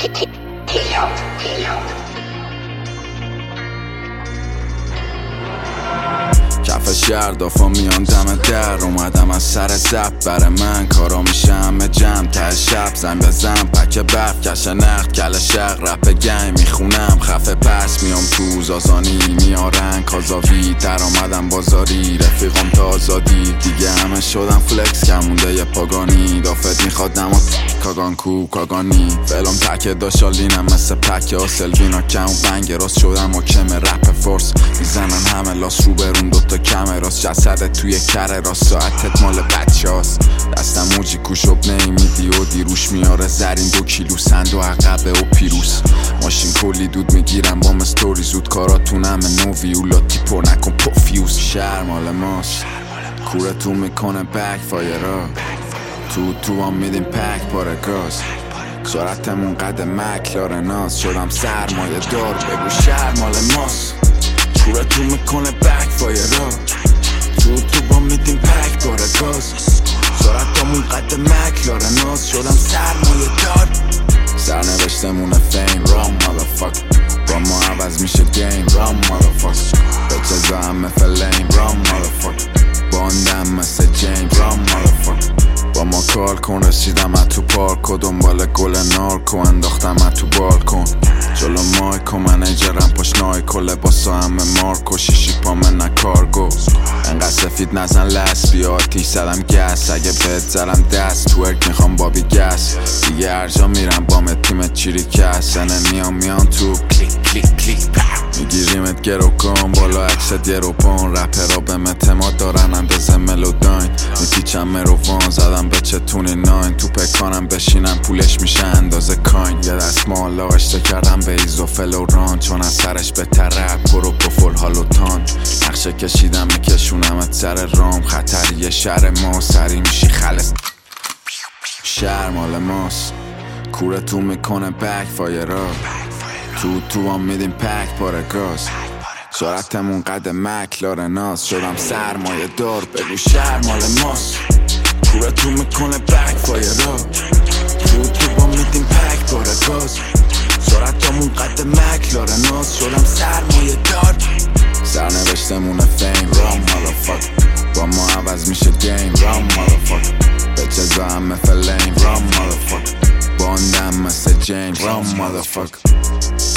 کف شهر دافا میان دم در اومدم از سر زب برای من کارا میشه همه جمع ته شب زن بزن پک برف کش نقد کل شق رپ گنگ میخونم خفه پس میام تو زازانی میارن کازاوی در آمدم بازاری رفیقم تا آزادی دیگه همه شدم فلکس کمونده یه پاگانی دافت میخواد نما کاگان کو کاگانی فلم تکه داشالینم مثل پک آسلوینا کم و بنگ راست شدم و کم رپ فورس میزنن همه لاس رو برون دوتا کمه راست جسدت توی کره راست ساعتت مال بچه هاست دستم موجی کوشب نمیدی و دیروش میاره زرین 2 کیلو سند و عقبه و پیروس ماشین کلی دود میگیرم با مستوری زود کاراتون همه نوی و لاتی پر نکن پوفیوز شهر مال ماست کورتون میکنه بک فایرا تو هم میدیم پک پاره گاز سرعتمون قد مکلارناست شدم سرمایه دار بگو شهر مال ماست کورتون میکنه بک فایرا تو با میدیم پک پاره گاز سرعتمون قد مکلارناست شدم سرمایه دار سرنوشتمونه فیم رام مادرفاک با ما عوض میشه گیم رام مادرفاک به جزا همه فلیم رام مادرفاک باندم مثل جیمز رام مادرفاک با ما کار کن رسیدم تو پارک و دنبال گل نارکو انداختم تو بالکن جلو مایکو منیجرم پشت نایکو لباسا همه مارکو شیشی پامه نکارگو انقدر سفید نزن لس بیا آتیش زدم گس اگه بهت زدم دست تورک میخوام بابی گس دیگه هر جا میرم با تیم چیری کس میان تو کلیک کلیک کلیک میگیریمت گرو کن بالا عکست یه روپان رپرا به اعتماد دارن اندازه ملوداین میپیچم مروان زدم به چتونی ناین تو پکانم بشینم پولش میشه اندازه کاین یه دست مال آشته کردم به ایزو فلوران چون از سرش به طرف پرو پفول هالوتان نقشه کشیدم میکشونمت سر رام خطریه شهر ما سری میشی خلص شهر مال ماست کورتون میکنه بک فایرا تو هم میدیم پک پاره گاز سرعتمون قد مکلارناست شدم سرمایه دار بگو شهر مال ماست کورتون میکنه بک فایرا تو هم میدیم پک پاره گاز سرعتمون قد مکلارناست شدم سرمایه دار سرنوشتمونه فیم رام مادرفاک با ما عوض میشه گیم رام مادرفاک به جزا همه فلیم رام مادرفاک باندم مثل جیمز رام مادرفاک